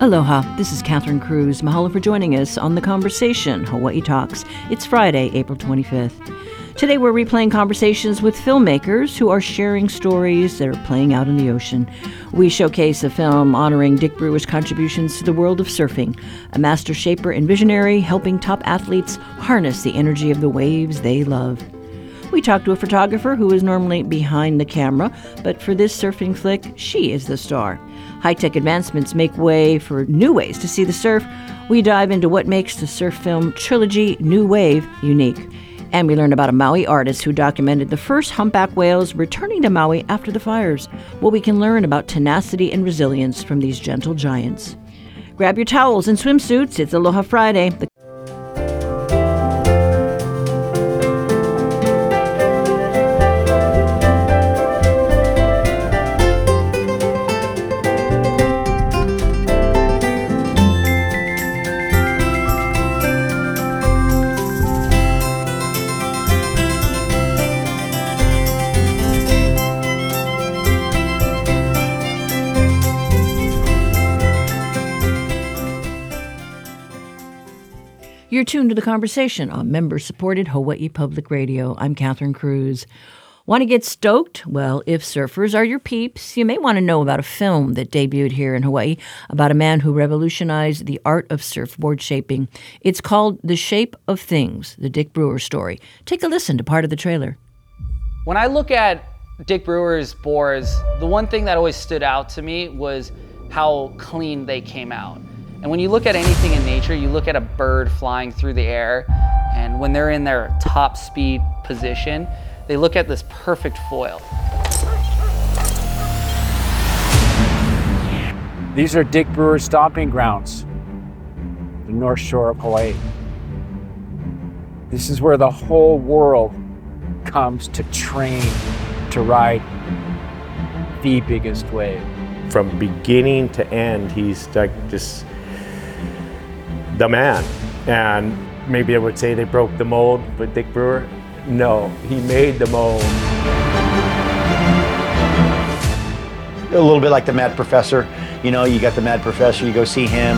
Aloha, this is Catherine Cruz. Mahalo for joining us on The Conversation, Hawaii Talks. It's Friday, April 25th. Today we're replaying conversations with filmmakers who are sharing stories that are playing out in the ocean. We showcase a film honoring Dick Brewer's contributions to the world of surfing, a master shaper and visionary helping top athletes harness the energy of the waves they love. We talk to a photographer who is normally behind the camera, but for this surfing flick, she is the star. High-tech advancements make way for new ways to see the surf. We dive into what makes the surf film trilogy New Wave unique. And we learn about a Maui artist who documented the first humpback whales returning to Maui after the fires. What we can learn about tenacity and resilience from these gentle giants. Grab your towels and swimsuits. It's Aloha Friday. You're tuned to The Conversation on member-supported Hawaii Public Radio. I'm Catherine Cruz. Want to get stoked? Well, if surfers are your peeps, you may want to know about a film that debuted here in Hawaii about a man who revolutionized the art of surfboard shaping. It's called The Shape of Things, the Dick Brewer story. Take a listen to part of the trailer. When I look at Dick Brewer's boards, the one thing that always stood out to me was how clean they came out. And when you look at anything in nature, you look at a bird flying through the air, and when they're in their top speed position, they look at this perfect foil. These are Dick Brewer's stomping grounds, the North Shore of Hawaii. This is where the whole world comes to train to ride the biggest wave. From beginning to end, he's like just the man. And maybe I would say they broke the mold, but Dick Brewer, no, he made the mold. A little bit like the Mad Professor. You know, you got the Mad Professor, you go see him.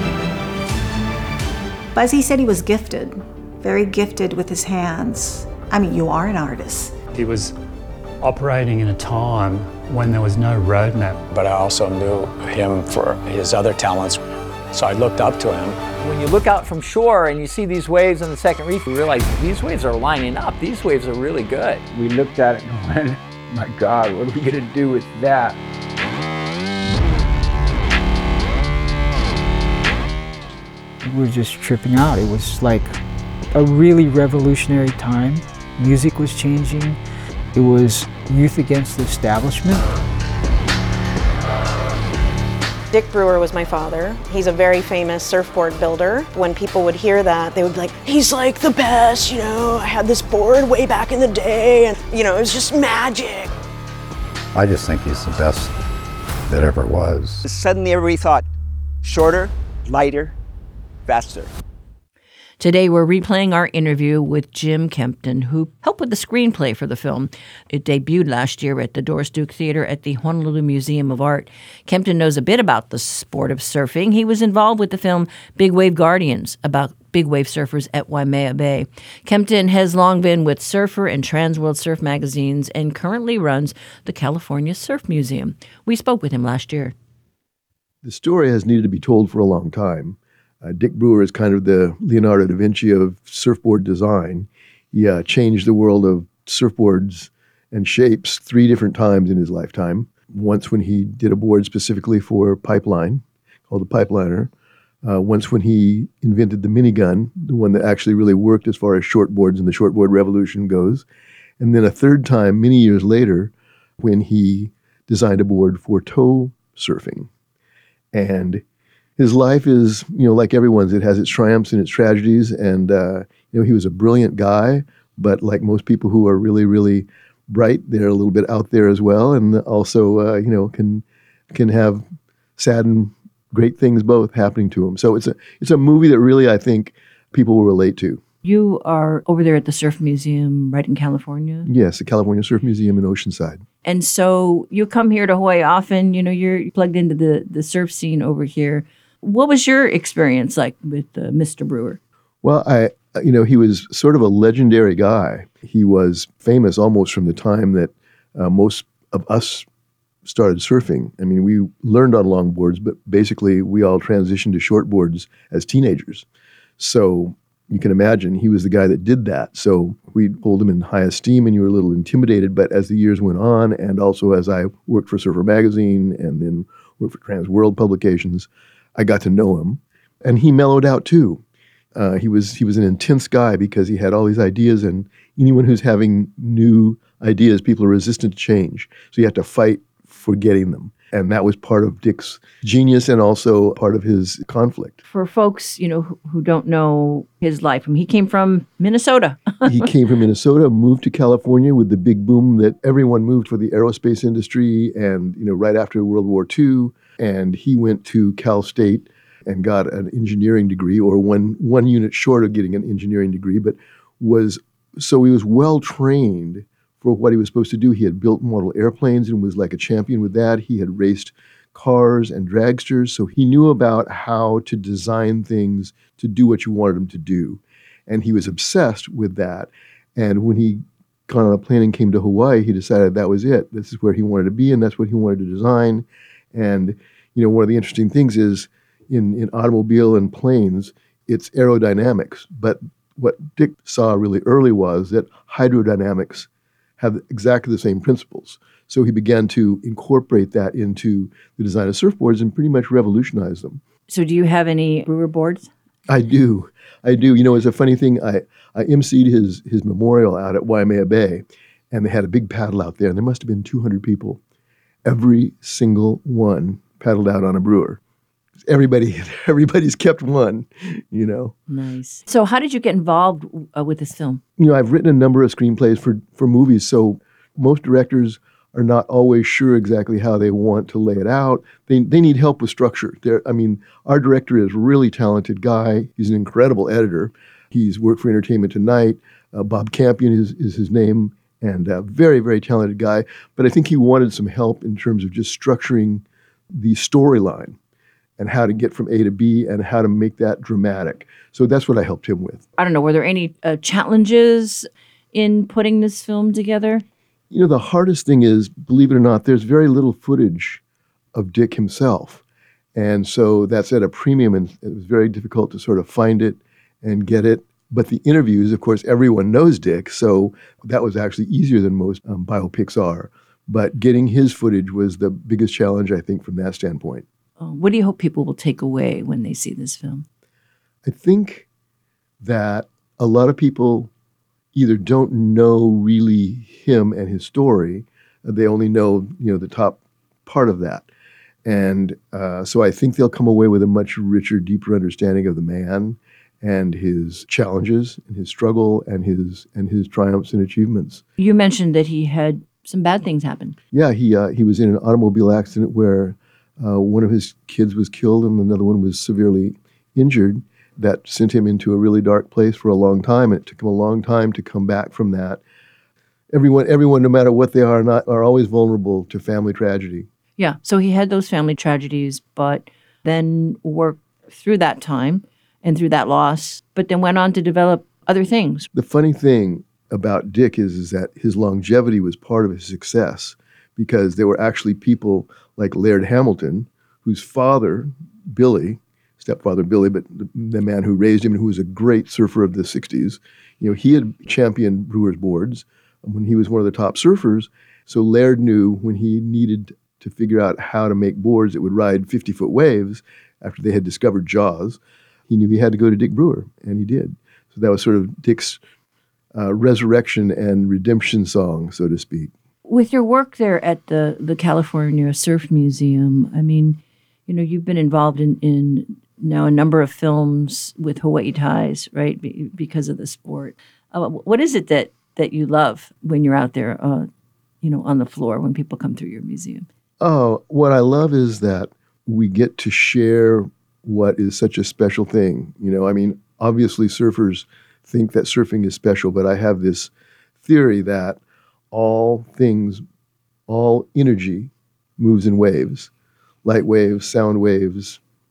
Buzzy said he was gifted, very gifted with his hands. I mean, you are an artist. He was operating in a time when there was no roadmap. But I also knew him for his other talents, so I looked up to him. When you look out from shore and you see these waves on the second reef, you realize these waves are lining up. These waves are really good. We looked at it and went, my God, what are we gonna do with that? We were just tripping out. It was like a really revolutionary time. Music was changing. It was youth against the establishment. Dick Brewer was my father. He's a very famous surfboard builder. When people would hear that, they would be like, he's like the best, you know, I had this board way back in the day, and, you know, it was just magic. I just think he's the best that ever was. Suddenly everybody thought, shorter, lighter, faster. Today, we're replaying our interview with Jim Kempton, who helped with the screenplay for the film. It debuted last year at the Doris Duke Theater at the Honolulu Museum of Art. Kempton knows a bit about the sport of surfing. He was involved with the film Big Wave Guardians, about big wave surfers at Waimea Bay. Kempton has long been with Surfer and Transworld Surf magazines and currently runs the California Surf Museum. We spoke with him last year. The story has needed to be told for a long time. Dick Brewer is kind of the Leonardo da Vinci of surfboard design. He changed the world of surfboards and shapes 3 different times in his lifetime. Once when he did a board specifically for pipeline, called the Pipeliner. Once when he invented the minigun, the one that actually really worked as far as shortboards and the shortboard revolution goes. And then a 3rd time, many years later, when he designed a board for tow surfing. And his life is, you know, like everyone's, it has its triumphs and its tragedies. And, you know, he was a brilliant guy, but like most people who are really, really bright, they're a little bit out there as well. And also, you know, can have sad and great things both happening to him. So it's a movie that really, I think, people will relate to. You are over there at the Surf Museum right in California? Yes, the California Surf Museum in Oceanside. And so you come here to Hawaii often, you know, you're plugged into the surf scene over here. What was your experience like with Mr. Brewer? Well, he was sort of a legendary guy. He was famous almost from the time that most of us started surfing. I mean, we learned on longboards, but basically we all transitioned to shortboards as teenagers. So you can imagine he was the guy that did that. So we hold him in high esteem, and you were a little intimidated. But as the years went on, and also as I worked for Surfer Magazine and then worked for Trans World Publications, I got to know him. And he mellowed out too. He was an intense guy because he had all these ideas, and anyone who's having new ideas, people are resistant to change. So you have to fight for getting them. And that was part of Dick's genius and also part of his conflict. For folks, who don't know his life, he came from Minnesota. He came from Minnesota, moved to California with the big boom that everyone moved for the aerospace industry, and right after World War II. And he went to Cal State and got an engineering degree, or one unit short of getting an engineering degree, but he was well trained for what he was supposed to do. He had built model airplanes and was like a champion with that. He had raced cars and dragsters, so he knew about how to design things to do what you wanted them to do. And he was obsessed with that. And when he got on a plane and came to Hawaii, he decided that was it. This is where he wanted to be, and that's what he wanted to design. And one of the interesting things is in automobile and planes, it's aerodynamics. But what Dick saw really early was that hydrodynamics have exactly the same principles. So he began to incorporate that into the design of surfboards and pretty much revolutionize them. So do you have any Brewer boards? I do. It's a funny thing. I emceed his memorial out at Waimea Bay, and they had a big paddle out there, and there must have been 200 people. Every single one paddled out on a Brewer. Everybody's kept one, Nice. So how did you get involved with this film? I've written a number of screenplays for movies, so most directors are not always sure exactly how they want to lay it out. They need help with structure. Our director is a really talented guy. He's an incredible editor. He's worked for Entertainment Tonight. Bob Campion is his name, and a very, very talented guy. But I think he wanted some help in terms of just structuring the storyline and how to get from A to B and how to make that dramatic. So that's what I helped him with. I don't know, were there any challenges in putting this film together? The hardest thing is, believe it or not, there's very little footage of Dick himself. And so that's at a premium, and it was very difficult to sort of find it and get it. But the interviews, of course, everyone knows Dick, so that was actually easier than most biopics are. But getting his footage was the biggest challenge, I think, from that standpoint. What do you hope people will take away when they see this film? I think that a lot of people either don't know really him and his story. They only know, the top part of that. And so I think they'll come away with a much richer, deeper understanding of the man and his challenges and his struggle and his triumphs and achievements. You mentioned that he had some bad things happen. Yeah, he was in an automobile accident where one of his kids was killed and another one was severely injured. That sent him into a really dark place for a long time, and it took him a long time to come back from that. Everyone, no matter what they are always vulnerable to family tragedy. Yeah, so he had those family tragedies, but then worked through that time and through that loss, but then went on to develop other things. The funny thing about Dick is that his longevity was part of his success, because there were actually people like Laird Hamilton, whose father, Billy, stepfather Billy, but the man who raised him and who was a great surfer of the 60s, he had championed Brewer's boards when he was one of the top surfers. So Laird knew when he needed to figure out how to make boards that would ride 50-foot waves after they had discovered Jaws, he knew he had to go to Dick Brewer, and he did. So that was sort of Dick's resurrection and redemption song, so to speak. With your work there at the California Surf Museum, you've been involved in now a number of films with Hawaii ties, right? Because of the sport. What is it that you love when you're out there, on the floor when people come through your museum? Oh, what I love is that we get to share what is such a special thing. Obviously surfers think that surfing is special, but I have this theory that all energy moves in waves, light waves, sound waves,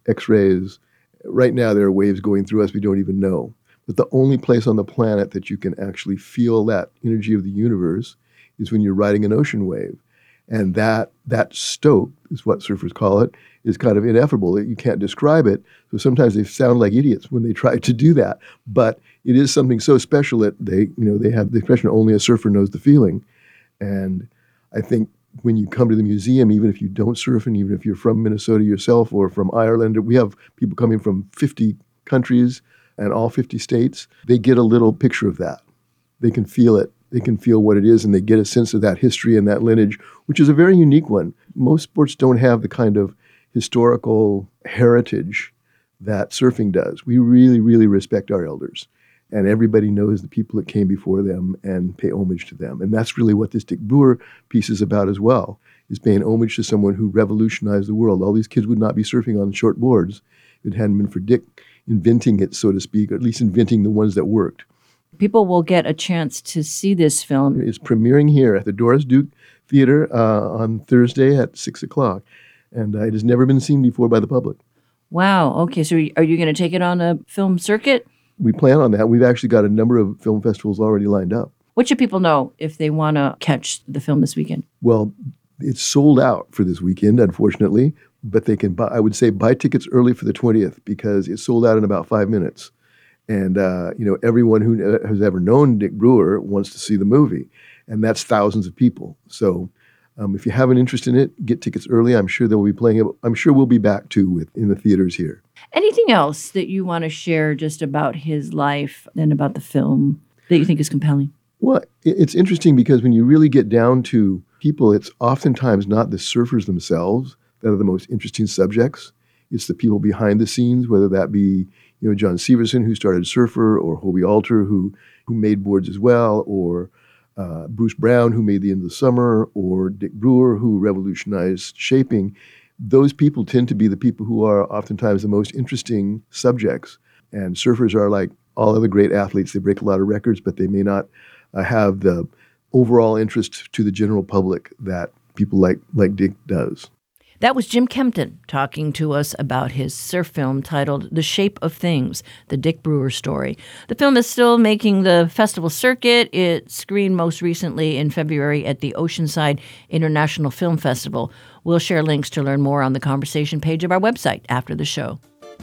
X-rays. Right now, there are waves going through us we don't even know. But the only place on the planet that you can actually feel that energy of the universe is when you're riding an ocean wave. And that stoke, is what surfers call it, is kind of ineffable. You can't describe it. So sometimes they sound like idiots when they try to do that. But it is something so special that they have the expression, only a surfer knows the feeling. And I think when you come to the museum, even if you don't surf, and even if you're from Minnesota yourself or from Ireland, we have people coming from 50 countries and all 50 states, they get a little picture of that. They can feel it. They can feel what it is, and they get a sense of that history and that lineage, which is a very unique one. Most sports don't have the kind of historical heritage that surfing does. We really, really respect our elders, and everybody knows the people that came before them and pay homage to them. And that's really what this Dick Brewer piece is about as well, is paying homage to someone who revolutionized the world. All these kids would not be surfing on short boards if it hadn't been for Dick inventing it, so to speak, or at least inventing the ones that worked. People will get a chance to see this film. It's premiering here at the Doris Duke Theater on Thursday at 6 o'clock. And it has never been seen before by the public. Wow. Okay. So are you going to take it on a film circuit? We plan on that. We've actually got a number of film festivals already lined up. What should people know if they want to catch the film this weekend? Well, it's sold out for this weekend, unfortunately. But they can buy, I would say, buy tickets early for the 20th because it's sold out in about 5 minutes. And, everyone who has ever known Dick Brewer wants to see the movie. And that's thousands of people. So if you have an interest in it, get tickets early. I'm sure they'll be playing it. I'm sure we'll be back, too, in the theaters here. Anything else that you want to share just about his life and about the film that you think is compelling? Well, it's interesting because when you really get down to people, it's oftentimes not the surfers themselves that are the most interesting subjects. It's the people behind the scenes, whether that be John Severson, who started Surfer, or Hobie Alter, who made boards as well, or Bruce Brown, who made The End of the Summer, or Dick Brewer, who revolutionized shaping. Those people tend to be the people who are oftentimes the most interesting subjects. And surfers are like all other great athletes. They break a lot of records, but they may not have the overall interest to the general public that people like Dick does. That was Jim Kempton talking to us about his surf film titled The Shape of Things, the Dick Brewer story. The film is still making the festival circuit. It screened most recently in February at the Oceanside International Film Festival. We'll share links to learn more on the conversation page of our website after the show.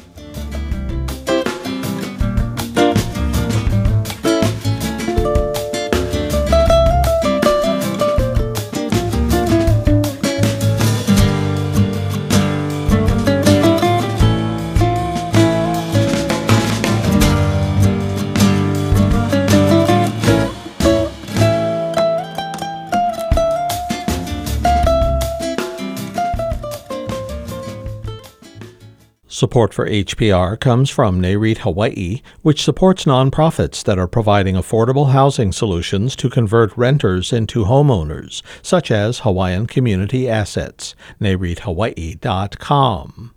Support for HPR comes from NAREIT Hawaii, which supports nonprofits that are providing affordable housing solutions to convert renters into homeowners, such as Hawaiian Community Assets. NAREITHawaii.com.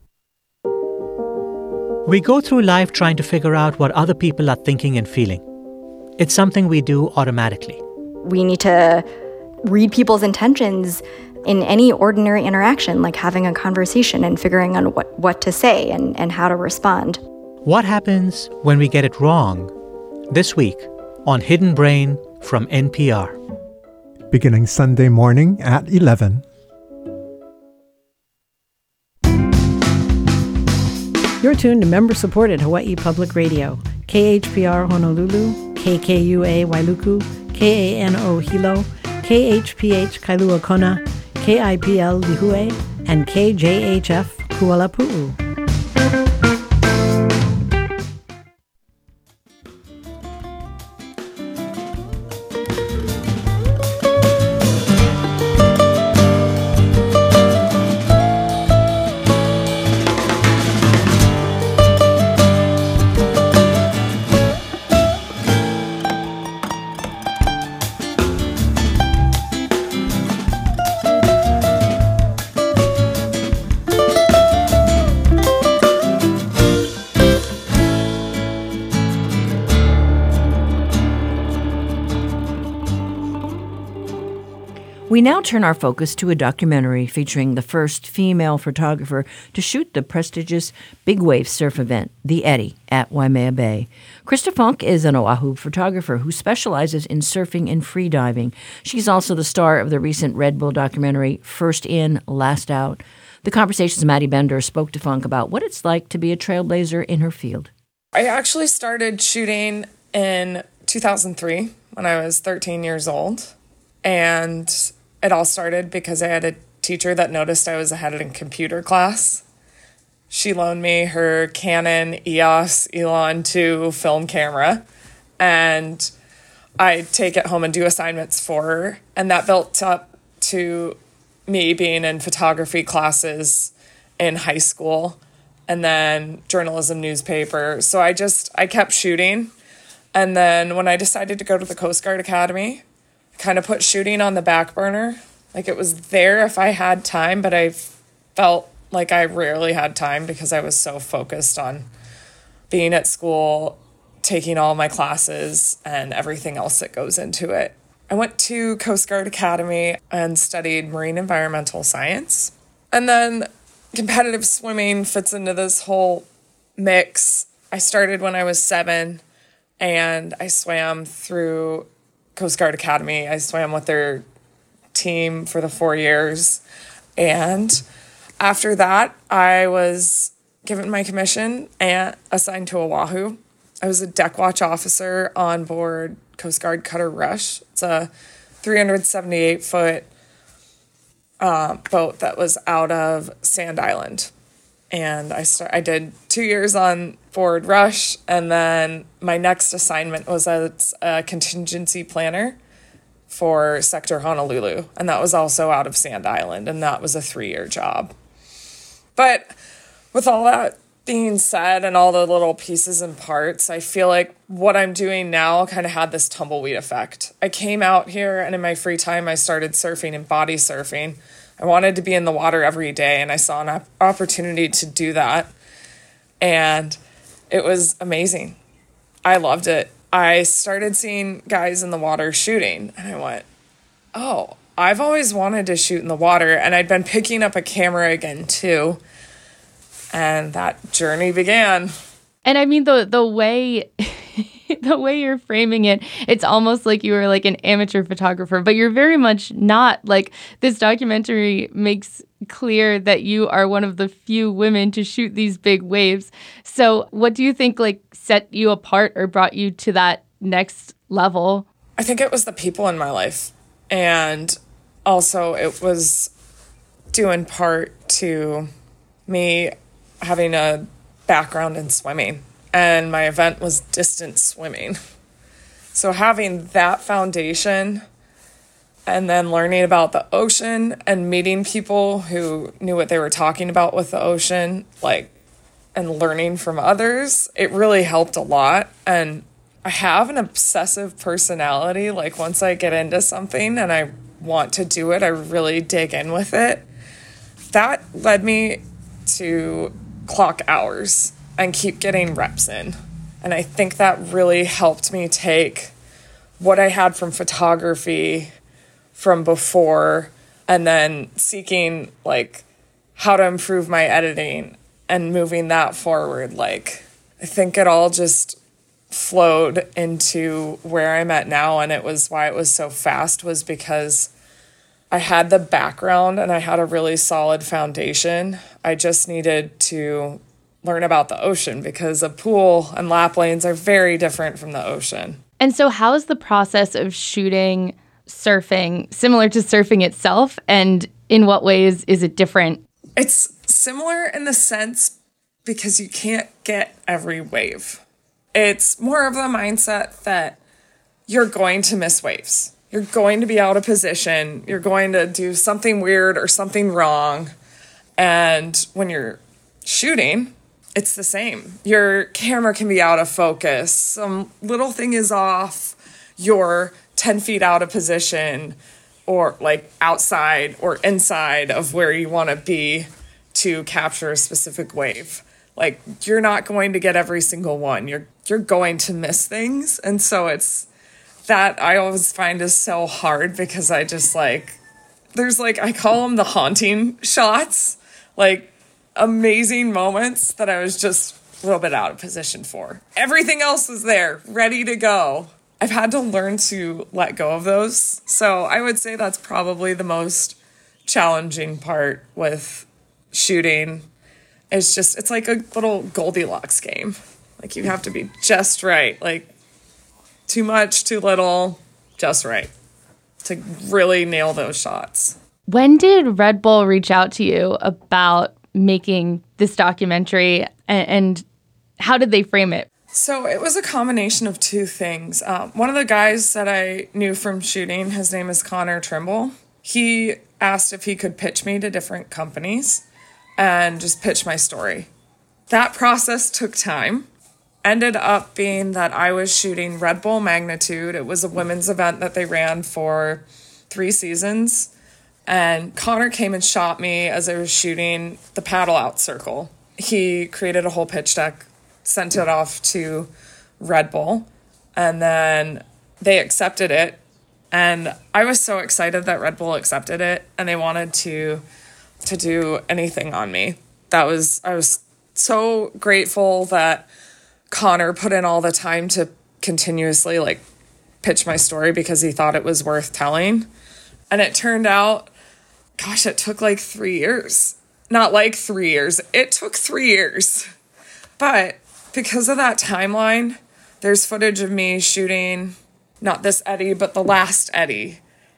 We go through life trying to figure out what other people are thinking and feeling. It's something we do automatically. We need to read people's intentions in any ordinary interaction, like having a conversation and figuring out what to say and how to respond. What happens when we get it wrong? This week on Hidden Brain from NPR. Beginning Sunday morning at 11. You're tuned to member-supported Hawaii Public Radio, KHPR Honolulu, KKUA Wailuku, KANO Hilo, KHPH Kailua Kona, KIPL Lihue, and KJHF Kualapu'u. We now turn our focus to a documentary featuring the first female photographer to shoot the prestigious big wave surf event, the Eddy, at Waimea Bay. Krista Funk is an Oahu photographer who specializes in surfing and freediving. She's also the star of the recent Red Bull documentary, First In, Last Out. The Conversation's Maddie Bender spoke to Funk about what it's like to be a trailblazer in her field. I actually started shooting in 2003 when I was 13 years old. And it all started because I had a teacher that noticed I was ahead in computer class. She loaned me her Canon EOS Elon 2 film camera, and I'd take it home and do assignments for her. And that built up to me being in photography classes in high school and then journalism newspaper. So I kept shooting. And then when I decided to go to the Coast Guard Academy, kind of put shooting on the back burner. Like, it was there if I had time, but I felt like I rarely had time because I was so focused on being at school, taking all my classes and everything else that goes into it. I went to Coast Guard Academy and studied marine environmental science. And then competitive swimming fits into this whole mix. I started when I was 7, and I swam through Coast Guard Academy. I swam with their team for the 4 years. And after that, I was given my commission and assigned to Oahu. I was a deck watch officer on board Coast Guard Cutter Rush. It's a 378-foot boat that was out of Sand Island. And I did 2 years on board Rush, and then my next assignment was as a contingency planner for Sector Honolulu, and that was also out of Sand Island, and that was a 3-year job. But with all that being said and all the little pieces and parts, I feel like what I'm doing now kind of had this tumbleweed effect. I came out here, and in my free time, I started surfing and body surfing. I wanted to be in the water every day, and I saw an opportunity to do that. And it was amazing. I loved it. I started seeing guys in the water shooting, and I went, oh, I've always wanted to shoot in the water. And I'd been picking up a camera again, too. And that journey began. And I mean, the way the way you're framing it, it's almost like you were like an amateur photographer, but you're very much not. Like, this documentary makes clear that you are one of the few women to shoot these big waves. So what do you think like set you apart or brought you to that next level? I think it was the people in my life. And also it was due in part to me having a background in swimming. And my event was distance swimming. So having that foundation and then learning about the ocean and meeting people who knew what they were talking about with the ocean, like, and learning from others, it really helped a lot. And I have an obsessive personality. Like, once I get into something and I want to do it, I really dig in with it. That led me to clock hours and keep getting reps in. And I think that really helped me take what I had from photography from before and then seeking like how to improve my editing and moving that forward. Like, I think it all just flowed into where I'm at now. And it was why it was so fast was because I had the background and I had a really solid foundation. I just needed to learn about the ocean because a pool and lap lanes are very different from the ocean. And so how is the process of shooting surfing similar to surfing itself? And in what ways is it different? It's similar in the sense because you can't get every wave. It's more of the mindset that you're going to miss waves. You're going to be out of position. You're going to do something weird or something wrong. And when you're shooting, it's the same. Your camera can be out of focus. Some little thing is off. You're 10 feet out of position or like outside or inside of where you want to be to capture a specific wave. Like, you're not going to get every single one. You're going to miss things. And so it's that I always find is so hard because I just like There's like, I call them the haunting shots, like amazing moments that I was just a little bit out of position for. Everything else was there, ready to go. I've had to learn to let go of those. So I would say that's probably the most challenging part with shooting. It's like a little Goldilocks game. Like, you have to be just right. Like, too much, too little, just right to really nail those shots. When did Red Bull reach out to you about making this documentary, and how did they frame it? So it was a combination of two things. One of the guys that I knew from shooting, his name is Connor Trimble. He asked if he could pitch me to different companies and just pitch my story. That process took time. Ended up being that I was shooting Red Bull Magnitude. It was a women's event that they ran for 3 seasons. And Connor came and shot me as I was shooting the paddle out circle. He created a whole pitch deck, sent it off to Red Bull, and then they accepted it. And I was so excited that Red Bull accepted it, and they wanted to do anything on me. I was so grateful that Connor put in all the time to continuously like pitch my story because he thought it was worth telling. And it turned out, gosh, it took like 3 years. Not like 3 years. It took 3 years. But because of that timeline, there's footage of me shooting not this Eddie, but the last Eddie.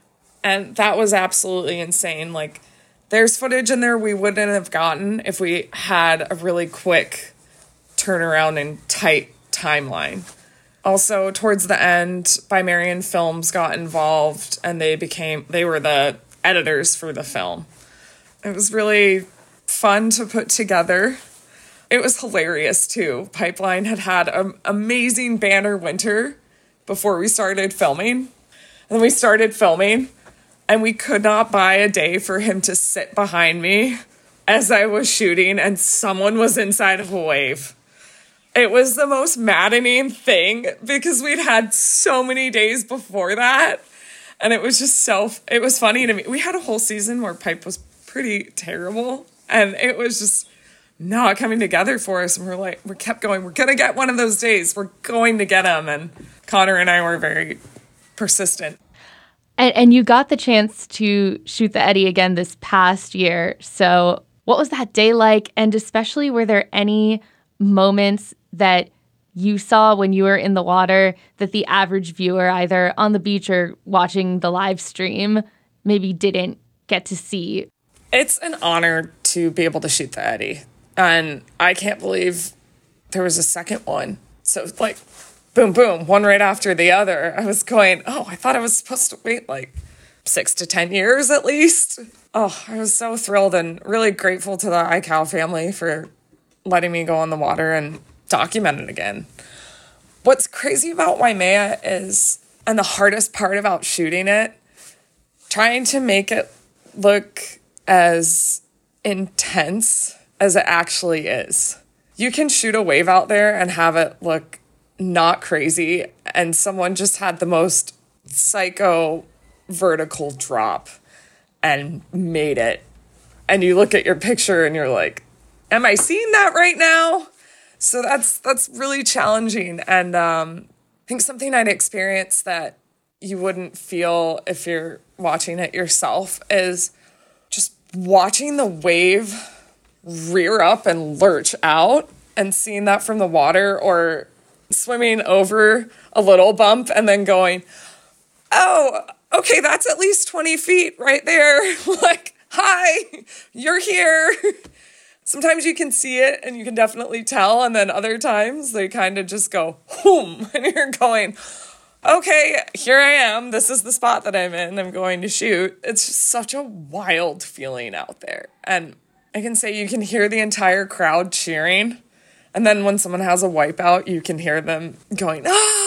And that was absolutely insane. Like, there's footage in there we wouldn't have gotten if we had a really quick turnaround and tight timeline. Also, towards the end, By Marion Films got involved, and they were the editors for the film. It was really fun to put together. It was hilarious too. Pipeline had an amazing banner winter before we started filming. And then we started filming, and we could not buy a day for him to sit behind me as I was shooting, and someone was inside of a wave. It was the most maddening thing because we'd had so many days before that. And it was just it was funny to me. We had a whole season where Pipe was pretty terrible, and it was just not coming together for us. And we kept going, we're going to get one of those days. We're going to get him. And Connor and I were very persistent. And you got the chance to shoot the Eddie again this past year. So what was that day like? And especially, were there any moments that you saw when you were in the water that the average viewer, either on the beach or watching the live stream, maybe didn't get to see? It's an honor to be able to shoot the Eddie. And I can't believe there was a second one. So it's like, boom, boom, one right after the other. I was going, I thought I was supposed to wait like 6 to 10 years at least. Oh, I was so thrilled and really grateful to the iCal family for letting me go on the water and document it again. What's crazy about Waimea is, and the hardest part about shooting it, trying to make it look as intense as it actually is. You can shoot a wave out there and have it look not crazy, and someone just had the most psycho vertical drop and made it. And you look at your picture and you're like, am I seeing that right now? So that's really challenging. And I think something I'd experience that you wouldn't feel if you're watching it yourself is just watching the wave rear up and lurch out and seeing that from the water, or swimming over a little bump and then going, oh, okay, that's at least 20 feet right there. Like, hi, you're here. Sometimes you can see it and you can definitely tell, and then other times they kind of just go, whoom, and you're going, okay, here I am. This is the spot that I'm in. I'm going to shoot. It's just such a wild feeling out there. And I can say you can hear the entire crowd cheering. And then when someone has a wipeout, you can hear them going,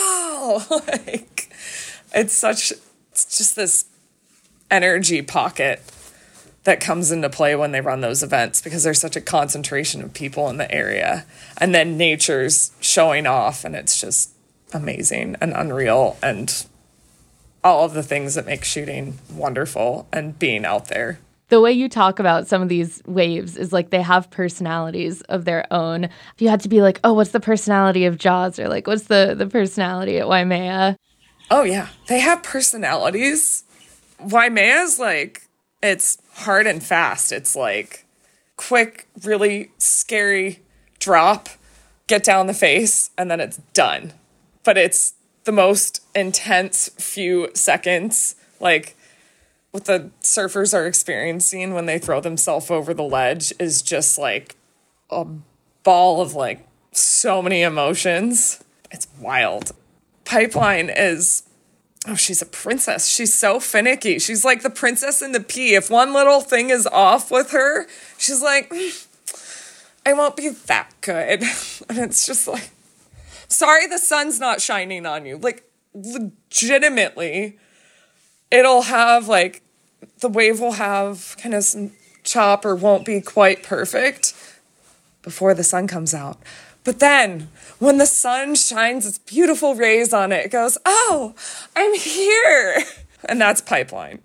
oh, like, it's just this energy pocket that comes into play when they run those events, because there's such a concentration of people in the area, and then nature's showing off, and it's just amazing and unreal, and all of the things that make shooting wonderful and being out there. The way you talk about some of these waves is like they have personalities of their own. If you had to be like, oh, what's the personality of Jaws? Or like, what's the personality at Waimea? Oh, yeah. They have personalities. Waimea's like, it's hard and fast. It's like quick, really scary drop, get down the face, and then it's done. But it's the most intense few seconds, like what the surfers are experiencing when they throw themselves over the ledge is just like a ball of like so many emotions. It's wild. Pipeline is, oh, she's a princess. She's so finicky. She's like the princess in the pea. If one little thing is off with her, she's like, I won't be that good. And it's just like, sorry, the sun's not shining on you. Like, legitimately, it'll have like, the wave will have kind of some chop or won't be quite perfect before the sun comes out. But then when the sun shines its beautiful rays on it, it goes, oh, I'm here. And that's Pipeline.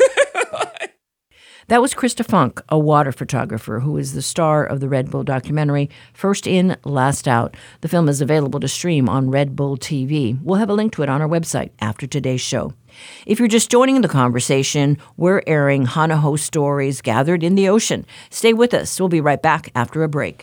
That was Krista Funk, a water photographer who is the star of the Red Bull documentary, First In, Last Out. The film is available to stream on Red Bull TV. We'll have a link to it on our website after today's show. If you're just joining the conversation, we're airing Hanaho stories gathered in the ocean. Stay with us. We'll be right back after a break.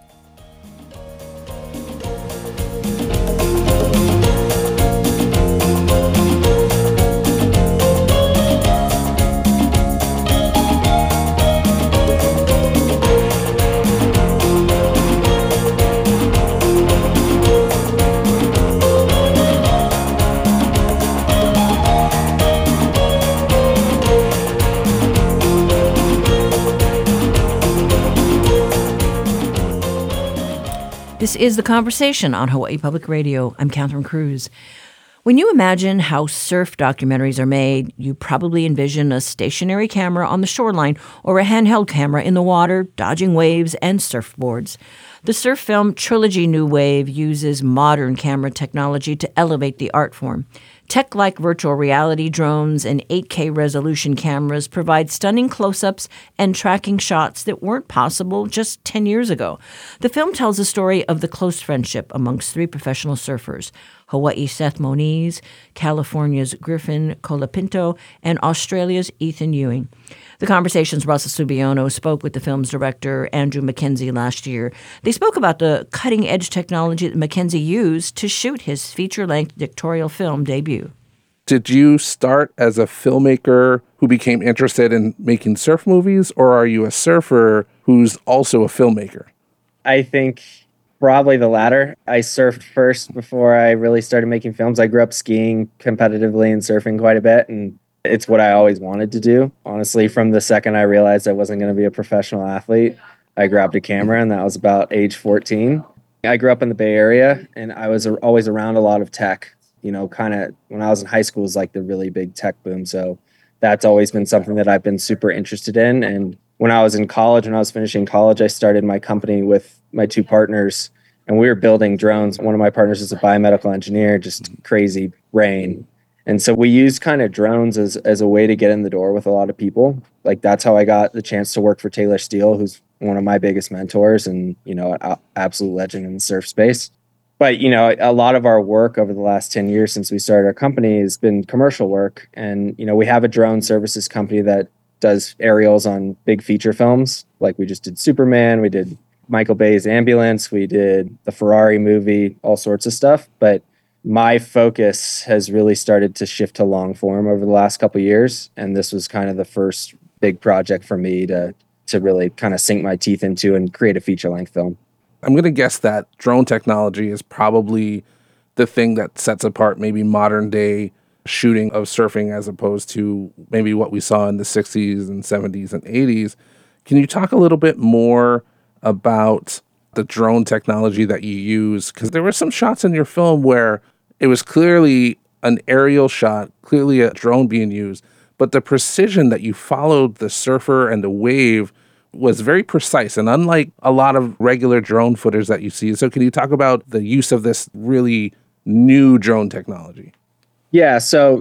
This is The Conversation on Hawaii Public Radio. I'm Catherine Cruz. When you imagine how surf documentaries are made, you probably envision a stationary camera on the shoreline or a handheld camera in the water, dodging waves and surfboards. The surf film Trilogy New Wave uses modern camera technology to elevate the art form. Tech-like virtual reality drones and 8K resolution cameras provide stunning close-ups and tracking shots that weren't possible just 10 years ago. The film tells the story of the close friendship amongst three professional surfers: Hawaii's Seth Moniz, California's Griffin Colapinto, and Australia's Ethan Ewing. The Conversation's Russell Subiono spoke with the film's director, Andrew Mackenzie, last year. They spoke about the cutting-edge technology that Mackenzie used to shoot his feature-length directorial film debut. Did you start as a filmmaker who became interested in making surf movies, or are you a surfer who's also a filmmaker? I think probably the latter. I surfed first before I really started making films. I grew up skiing competitively and surfing quite a bit, and it's what I always wanted to do. Honestly, from the second I realized I wasn't going to be a professional athlete, I grabbed a camera, and that was about age 14. I grew up in the Bay Area, and I was always around a lot of tech. You know, kind of when I was in high school, it was like the really big tech boom. So that's always been something that I've been super interested in. And when I was in college, when I was finishing college, I started my company with my two partners, and we were building drones. One of my partners is a biomedical engineer, just crazy brain. And so we used kind of drones as a way to get in the door with a lot of people. Like, that's how I got the chance to work for Taylor Steele, who's one of my biggest mentors and, you know, an absolute legend in the surf space. But, you know, a lot of our work over the last 10 years since we started our company has been commercial work. And, you know, we have a drone services company that does aerials on big feature films. Like, we just did Superman, we did Michael Bay's Ambulance, we did the Ferrari movie, all sorts of stuff. But my focus has really started to shift to long form over the last couple of years. And this was kind of the first big project for me to really kind of sink my teeth into and create a feature-length film. I'm going to guess that drone technology is probably the thing that sets apart maybe modern day shooting of surfing as opposed to maybe what we saw in the 60s and 70s and 80s. Can you talk a little bit more about the drone technology that you use? Because there were some shots in your film where it was clearly an aerial shot, clearly a drone being used, but the precision that you followed the surfer and the wave was very precise and unlike a lot of regular drone footage that you see. So can you talk about the use of this really new drone technology? Yeah, so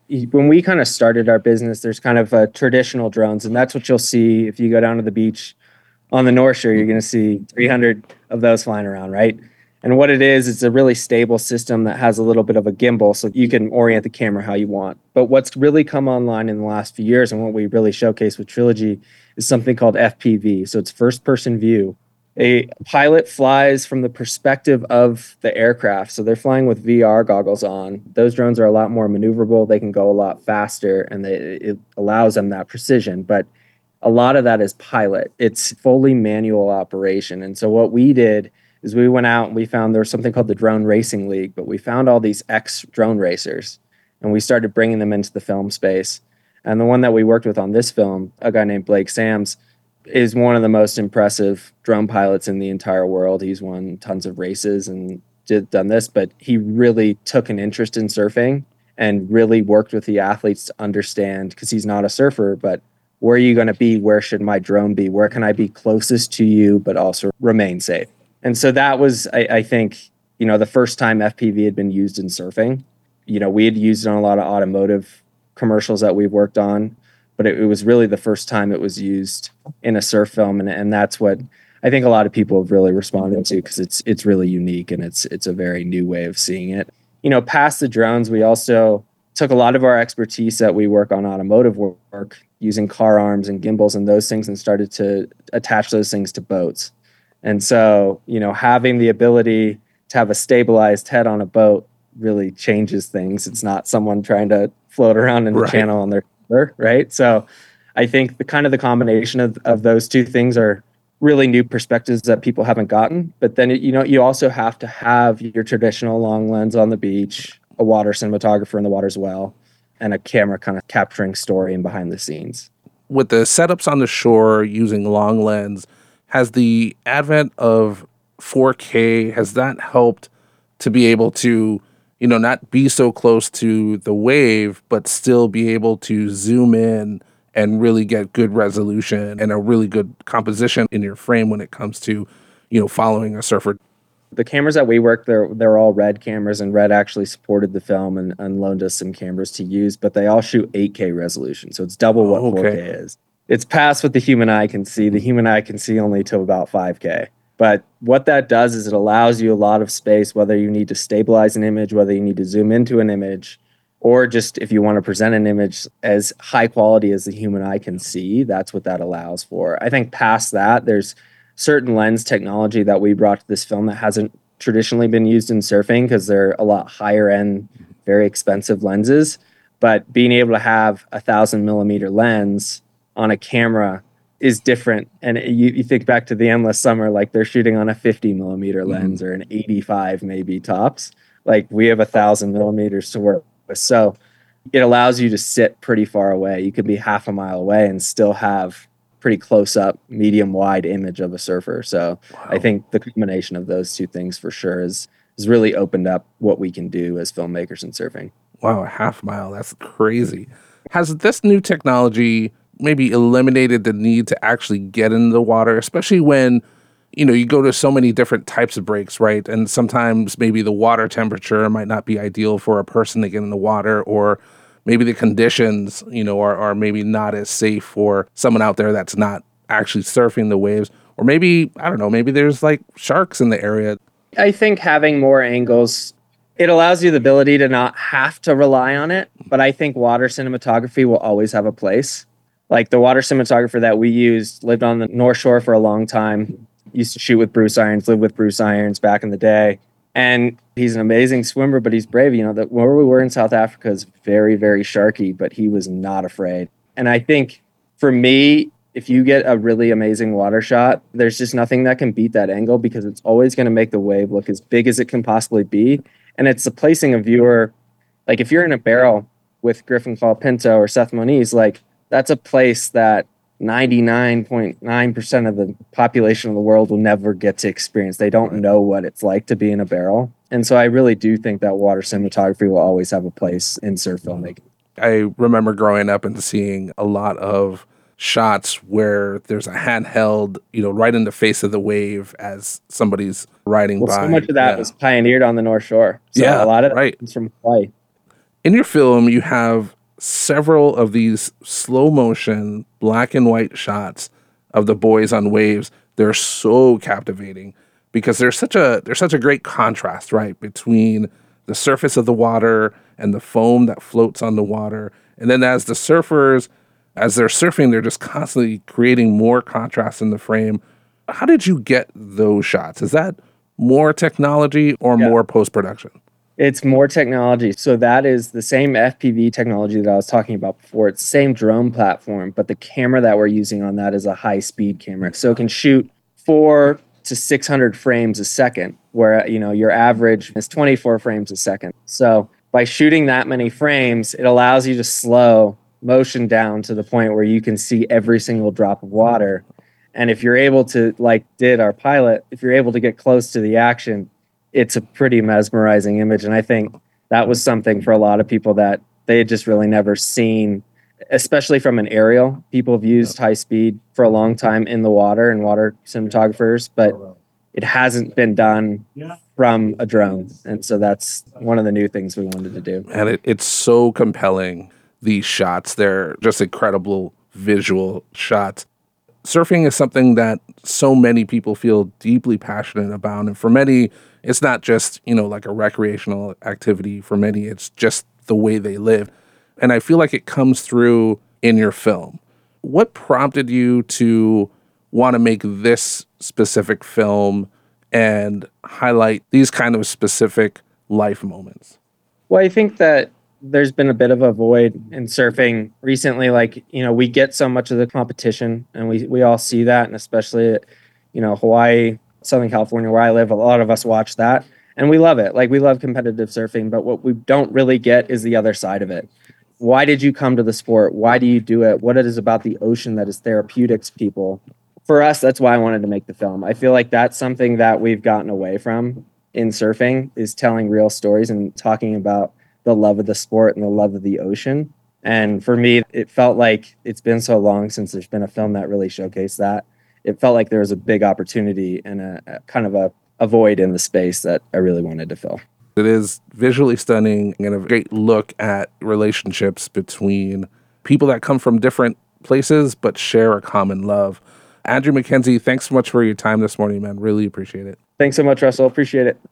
when we kind of started our business, there's kind of traditional drones, and that's what you'll see if you go down to the beach on the North Shore. You're going to see 300 of those flying around, right? And what it is, it's a really stable system that has a little bit of a gimbal, so you can orient the camera how you want. But what's really come online in the last few years, and what we really showcase with Trilogy, is something called FPV. So it's first-person view. A pilot flies from the perspective of the aircraft. So they're flying with VR goggles on. Those drones are a lot more maneuverable. They can go a lot faster, and it allows them that precision. But a lot of that is pilot. It's fully manual operation. And so what we did is we went out and we found there was something called the Drone Racing League, but we found all these ex-drone racers, and we started bringing them into the film space. And the one that we worked with on this film, a guy named Blake Sams, is one of the most impressive drone pilots in the entire world. He's won tons of races and done this, but he really took an interest in surfing and really worked with the athletes to understand, because he's not a surfer, but where are you going to be? Where should my drone be? Where can I be closest to you, but also remain safe? And so that was, I think, the first time FPV had been used in surfing. We had used it on a lot of automotive commercials that we've worked on, but it was really the first time it was used in a surf film. And that's what I think a lot of people have really responded to, because it's really unique, and it's a very new way of seeing it. Past the drones, we also took a lot of our expertise that we work on automotive work using car arms and gimbals and those things, and started to attach those things to boats. And so, having the ability to have a stabilized head on a boat really changes things. It's not someone trying to float around in the channel on their shoulder, right? So I think the combination of those two things are really new perspectives that people haven't gotten. But then, you also have to have your traditional long lens on the beach, a water cinematographer in the water as well, and a camera kind of capturing story and behind the scenes. With the setups on the shore using long lens, has the advent of 4K, has that helped to be able to, not be so close to the wave, but still be able to zoom in and really get good resolution and a really good composition in your frame when it comes to, following a surfer? The cameras that we work, they're all Red cameras, and Red actually supported the film and loaned us some cameras to use, but they all shoot 8K resolution. So it's double what 4K is. It's past what the human eye can see. The human eye can see only to about 5K. But what that does is it allows you a lot of space, whether you need to stabilize an image, whether you need to zoom into an image, or just if you want to present an image as high quality as the human eye can see. That's what that allows for. I think past that, there's certain lens technology that we brought to this film that hasn't traditionally been used in surfing, because they're a lot higher end, very expensive lenses. But being able to have 1,000mm lens on a camera is different. And you think back to the Endless Summer, like they're shooting on a 50mm lens or an 85 maybe tops. Like we have 1,000mm to work with. So it allows you to sit pretty far away. You could be half a mile away and still have pretty close up, medium wide image of a surfer. So I think the combination of those two things for sure has really opened up what we can do as filmmakers in surfing. Wow, a half mile. That's crazy. Has this new technology maybe eliminated the need to actually get in the water, especially when, you go to so many different types of breaks, right? And sometimes maybe the water temperature might not be ideal for a person to get in the water, or maybe the conditions, are maybe not as safe for someone out there that's not actually surfing the waves. Or maybe, I don't know, maybe there's like sharks in the area. I think having more angles, it allows you the ability to not have to rely on it. But I think water cinematography will always have a place. Like the water cinematographer that we used lived on the North Shore for a long time, used to shoot with Bruce Irons, lived with Bruce Irons back in the day. And he's an amazing swimmer, but he's brave. That where we were in South Africa is very, very sharky, but he was not afraid. And I think for me, if you get a really amazing water shot, there's just nothing that can beat that angle, because it's always going to make the wave look as big as it can possibly be. And it's the placing a viewer, like if you're in a barrel with Griffin Colapinto or Seth Moniz, like that's a place that 99.9% of the population of the world will never get to experience. They don't know what it's like to be in a barrel. And so I really do think that water cinematography will always have a place in surf filmmaking. I remember growing up and seeing a lot of shots where there's a handheld, right in the face of the wave as somebody's riding by. So much of that was pioneered on the North Shore. So a lot of that comes from Hawaii. In your film, you have several of these slow motion black and white shots of the boys on waves. They're so captivating because there's such a great contrast, right, between the surface of the water and the foam that floats on the water. And then as they're surfing, they're just constantly creating more contrast in the frame. How did you get those shots? Is that more technology or more post-production? It's more technology. So that is the same FPV technology that I was talking about before. It's the same drone platform, but the camera that we're using on that is a high-speed camera. So it can shoot 400 to 600 frames a second, where your average is 24 frames a second. So by shooting that many frames, it allows you to slow motion down to the point where you can see every single drop of water. And if you're able to, like did our pilot, if you're able to get close to the action, it's a pretty mesmerizing image. And I think that was something for a lot of people that they had just really never seen, especially from an aerial. People have used high speed for a long time in the water and water cinematographers, but it hasn't been done from a drone. And so that's one of the new things we wanted to do. And it's so compelling, these shots. They're just incredible visual shots. Surfing is something that so many people feel deeply passionate about. And for many, it's not just, like a recreational activity. For many, it's just the way they live. And I feel like it comes through in your film. What prompted you to want to make this specific film and highlight these kind of specific life moments? Well, I think that there's been a bit of a void in surfing recently. We get so much of the competition, and we all see that, and especially at, Hawaii, Southern California, where I live, a lot of us watch that, and we love it. We love competitive surfing, but what we don't really get is the other side of it. Why did you come to the sport? Why do you do it? What it is about the ocean that is therapeutic to people? For us, that's why I wanted to make the film. I feel like that's something that we've gotten away from in surfing, is telling real stories and talking about the love of the sport and the love of the ocean. And for me, it felt like it's been so long since there's been a film that really showcased that. It felt like there was a big opportunity and a kind of a void in the space that I really wanted to fill. It is visually stunning and a great look at relationships between people that come from different places but share a common love. Andrew Mackenzie, thanks so much for your time this morning, man. Really appreciate it. Thanks so much, Russell. Appreciate it.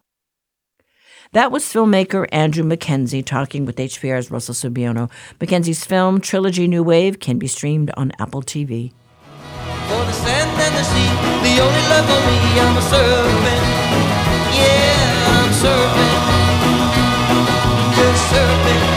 That was filmmaker Andrew Mackenzie talking with HPR's Russell Subiono. Mackenzie's film, Trilogy New Wave, can be streamed on Apple TV. For the sand and the sea, the only love for me, I'm a surfing. Yeah, I'm surfing. Just surfing.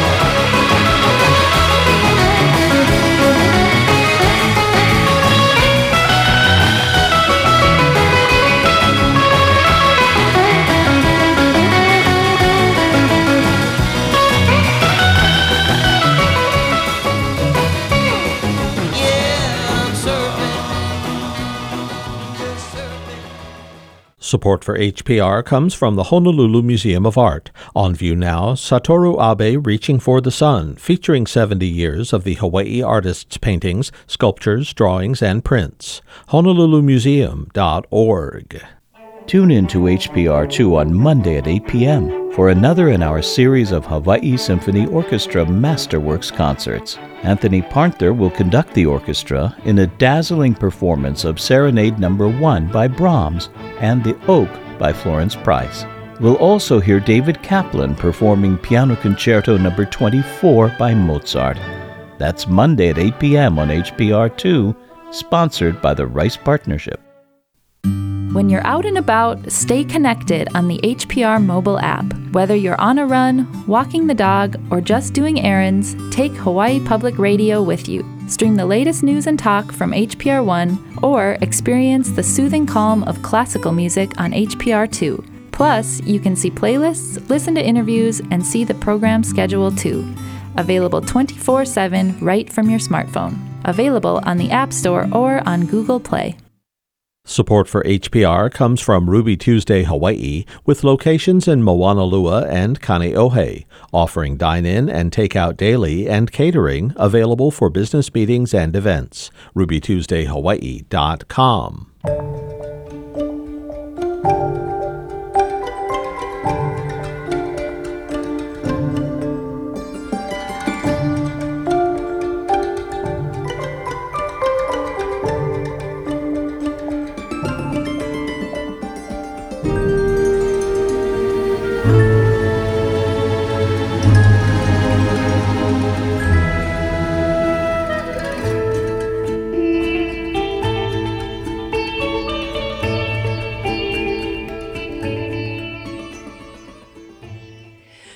Support for HPR comes from the Honolulu Museum of Art. On view now, Satoru Abe Reaching for the Sun, featuring 70 years of the Hawaii artist's paintings, sculptures, drawings, and prints. HonoluluMuseum.org. Tune in to HPR2 on Monday at 8 p.m. for another in our series of Hawaii Symphony Orchestra Masterworks concerts. Anthony Parnther will conduct the orchestra in a dazzling performance of Serenade No. 1 by Brahms and The Oak by Florence Price. We'll also hear David Kaplan performing Piano Concerto No. 24 by Mozart. That's Monday at 8 p.m. on HPR2, sponsored by the Rice Partnership. When you're out and about, stay connected on the HPR mobile app. Whether you're on a run, walking the dog, or just doing errands, take Hawaii Public Radio with you. Stream the latest news and talk from HPR One, or experience the soothing calm of classical music on HPR 2. Plus, you can see playlists, listen to interviews, and see the program schedule too. Available 24/7 right from your smartphone. Available on the App Store or on Google Play. Support for HPR comes from Ruby Tuesday Hawaii, with locations in Moanalua and Kaneohe, offering dine-in and take-out daily and catering available for business meetings and events. RubyTuesdayHawaii.com.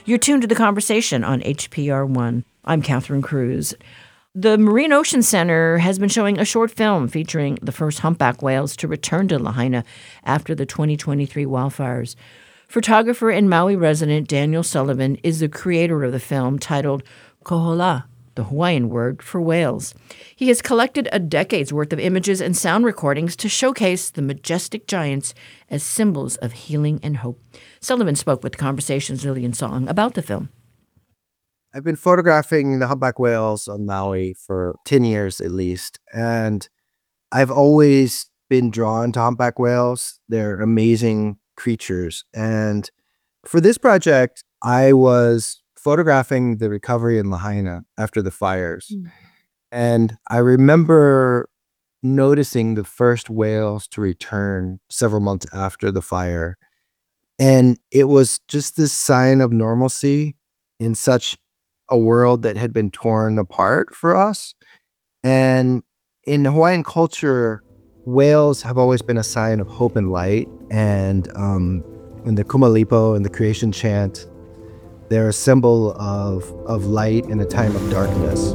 You're tuned to The Conversation on HPR1. I'm Catherine Cruz. The Marine Ocean Center has been showing a short film featuring the first humpback whales to return to Lahaina after the 2023 wildfires. Photographer and Maui resident Daniel Sullivan is the creator of the film, titled Kohola, the Hawaiian word for whales. He has collected a decade's worth of images and sound recordings to showcase the majestic giants as symbols of healing and hope. Sullivan spoke with Conversation's Lillian Song about the film. I've been photographing the humpback whales on Maui for 10 years at least, and I've always been drawn to humpback whales. They're amazing creatures. And for this project, I was photographing the recovery in Lahaina after the fires. And I remember noticing the first whales to return several months after the fire. And it was just this sign of normalcy in such a world that had been torn apart for us. And in Hawaiian culture, whales have always been a sign of hope and light. And in the Kumalipo and the creation chant, they're a symbol of light in a time of darkness.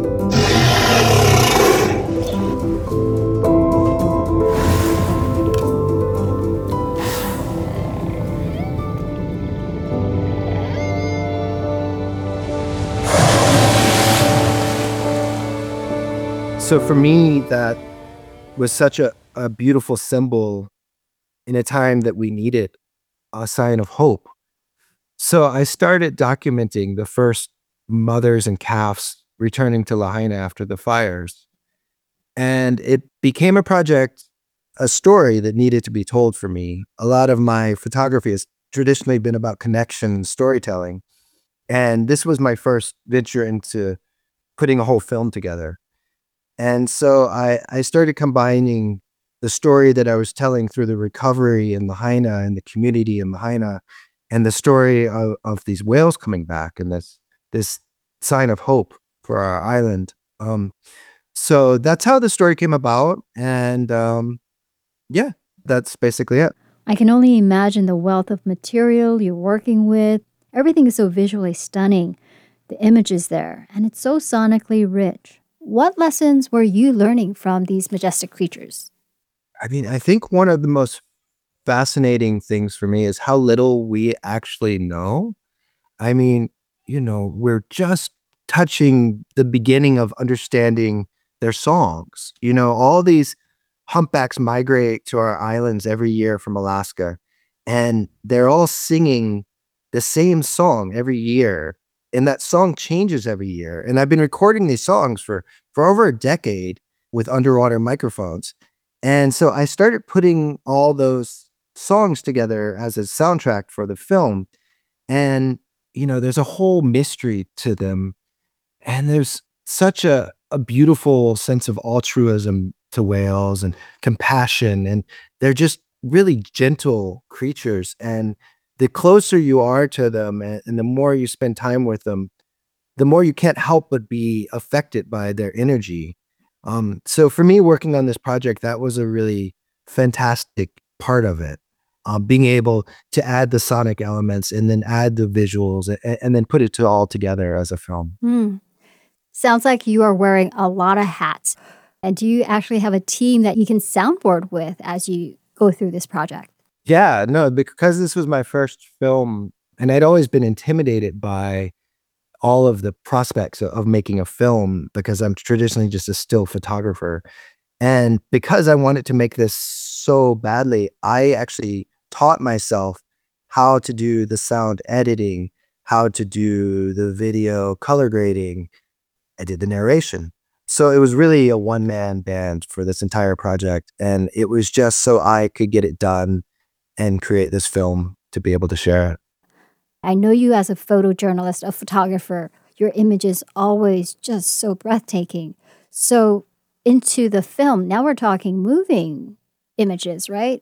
So for me, that was such a beautiful symbol in a time that we needed a sign of hope. So I started documenting the first mothers and calves returning to Lahaina after the fires. And it became a project, a story that needed to be told for me. A lot of my photography has traditionally been about connection and storytelling. And this was my first venture into putting a whole film together. And so I started combining the story that I was telling through the recovery in Lahaina and the community in Lahaina, and the story of these whales coming back and this sign of hope for our island. So that's how the story came about. And yeah, that's basically it. I can only imagine the wealth of material you're working with. Everything is so visually stunning. The images there, and it's so sonically rich. What lessons were you learning from these majestic creatures? I mean, I think one of the most fascinating things for me is how little we actually know. I mean, we're just touching the beginning of understanding their songs. All these humpbacks migrate to our islands every year from Alaska, and they're all singing the same song every year. And that song changes every year. And I've been recording these songs for over a decade with underwater microphones. And so I started putting all those songs together as a soundtrack for the film. And, there's a whole mystery to them. And there's such a beautiful sense of altruism to whales and compassion. And they're just really gentle creatures. And the closer you are to them and the more you spend time with them, the more you can't help but be affected by their energy. So for me, working on this project, that was a really fantastic part of it. Being able to add the sonic elements and then add the visuals and then put it all together as a film. Sounds like you are wearing a lot of hats. And do you actually have a team that you can soundboard with as you go through this project? Yeah, no, because this was my first film, and I'd always been intimidated by all of the prospects of making a film because I'm traditionally just a still photographer. And because I wanted to make this so badly, I actually taught myself how to do the sound editing, how to do the video color grading. I did the narration. So it was really a one-man band for this entire project. And it was just so I could get it done and create this film to be able to share it. I know you as a photojournalist, a photographer, your images always just so breathtaking. So into the film, now we're talking moving images, right?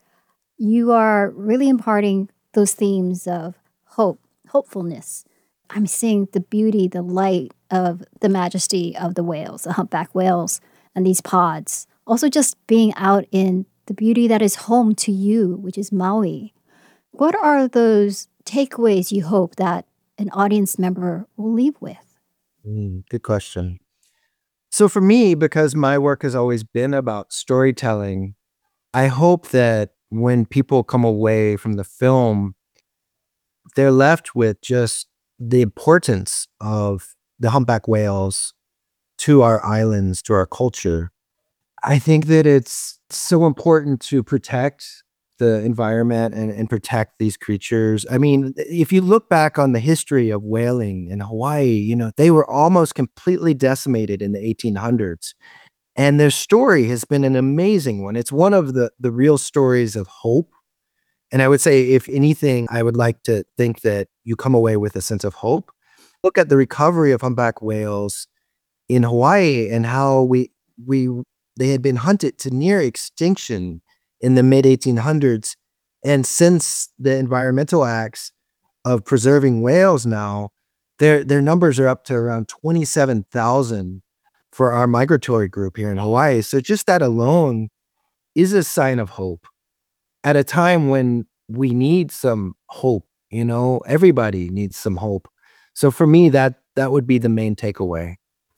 You are really imparting those themes of hope, hopefulness. I'm seeing the beauty, the light of the majesty of the whales, the humpback whales, and these pods. Also just being out in the beauty that is home to you, which is Maui. What are those takeaways you hope that an audience member will leave with? Good question. So for me, because my work has always been about storytelling, I hope that when people come away from the film, they're left with just the importance of the humpback whales to our islands, to our culture. I think that it's so important to protect the environment and protect these creatures. I mean, if you look back on the history of whaling in Hawaii, they were almost completely decimated in the 1800s. And their story has been an amazing one. It's one of the real stories of hope. And I would say, if anything, I would like to think that you come away with a sense of hope. Look at the recovery of humpback whales in Hawaii and how they had been hunted to near extinction in the mid-1800s. And since the environmental acts of preserving whales now, their numbers are up to around 27,000 for our migratory group here in Hawaii. So just that alone is a sign of hope at a time when we need some hope. Everybody needs some hope. So for me, that would be the main takeaway.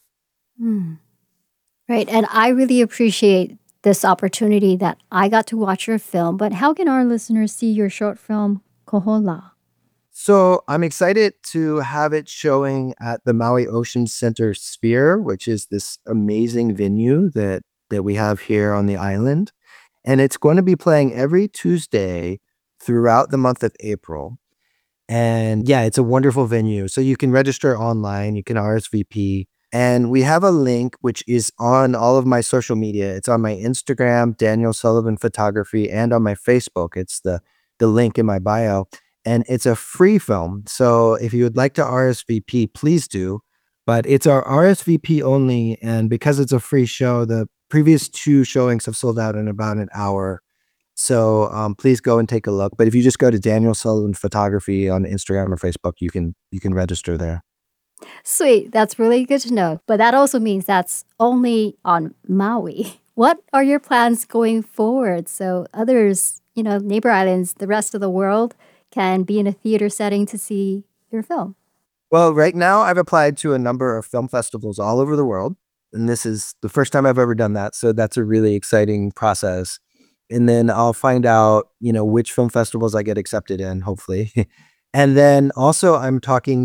Right. And I really appreciate this opportunity that I got to watch your film. But how can our listeners see your short film, Kohola? So I'm excited to have it showing at the Maui Ocean Center Sphere, which is this amazing venue that we have here on the island. And it's going to be playing every Tuesday throughout the month of April. And yeah, it's a wonderful venue. So you can register online, you can RSVP. And we have a link which is on all of my social media. It's on my Instagram, Daniel Sullivan Photography, and on my Facebook. It's the link in my bio. And it's a free film. So if you would like to RSVP, please do. But it's our RSVP only. And because it's a free show, the previous 2 showings have sold out in about an hour. So please go and take a look. But if you just go to Daniel Sullivan Photography on Instagram or Facebook, you can register there. Sweet. That's really good to know. But that also means that's only on Maui. What are your plans going forward? So others, neighbor islands, the rest of the world can be in a theater setting to see your film. Well, right now I've applied to a number of film festivals all over the world. And this is the first time I've ever done that. So that's a really exciting process. And then I'll find out, which film festivals I get accepted in, hopefully. And then also I'm talking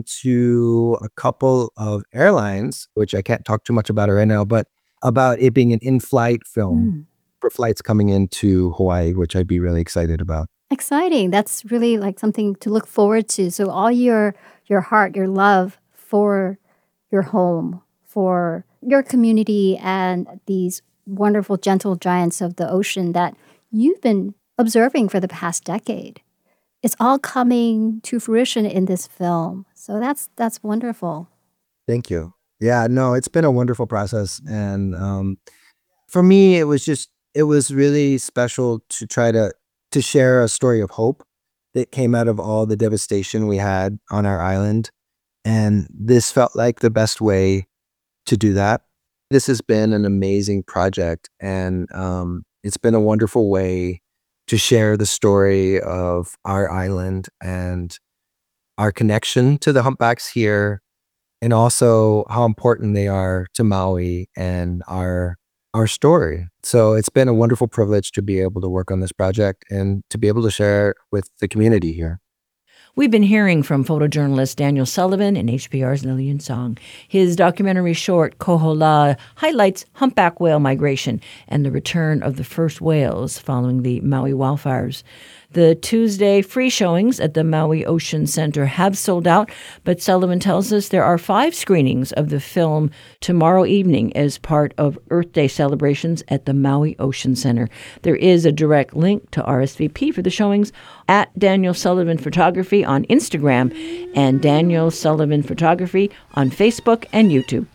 to a couple of airlines, which I can't talk too much about it right now, but about it being an in-flight film for flights coming into Hawaii, which I'd be really excited about. Exciting. That's really like something to look forward to. So all your heart, your love for your home, for your community, and these wonderful, gentle giants of the ocean that you've been observing for the past decade. It's all coming to fruition in this film. So that's wonderful. Thank you. Yeah, no, it's been a wonderful process. And for me, it was really special to try to share a story of hope that came out of all the devastation we had on our island. And this felt like the best way to do that. This has been an amazing project. And it's been a wonderful way to share the story of our island and our connection to the humpbacks here, and also how important they are to Maui and our story. So it's been a wonderful privilege to be able to work on this project and to be able to share it with the community here. We've been hearing from photojournalist Daniel Sullivan in HPR's Lillian Song. His documentary short, Kohola, highlights humpback whale migration and the return of the first whales following the Maui wildfires. The Tuesday free showings at the Maui Ocean Center have sold out, but Sullivan tells us there are 5 screenings of the film tomorrow evening as part of Earth Day celebrations at the Maui Ocean Center. There is a direct link to RSVP for the showings at Daniel Sullivan Photography on Instagram and Daniel Sullivan Photography on Facebook and YouTube.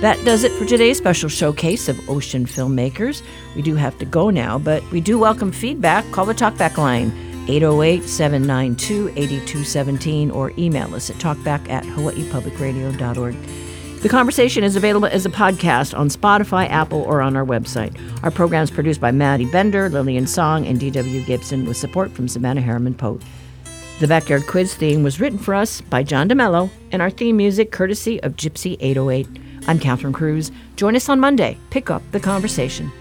That does it for today's special showcase of ocean filmmakers. We do have to go now, but we do welcome feedback. Call the Talkback line, 808-792-8217, or email us at talkback@hawaiipublicradio.org. The conversation is available as a podcast on Spotify, Apple, or on our website. Our program is produced by Maddie Bender, Lillian Song, and D.W. Gibson, with support from Savannah Harriman-Pote. The Backyard Quiz theme was written for us by John DeMello, and our theme music courtesy of Gypsy 808. I'm Catherine Cruz. Join us on Monday. Pick up the conversation.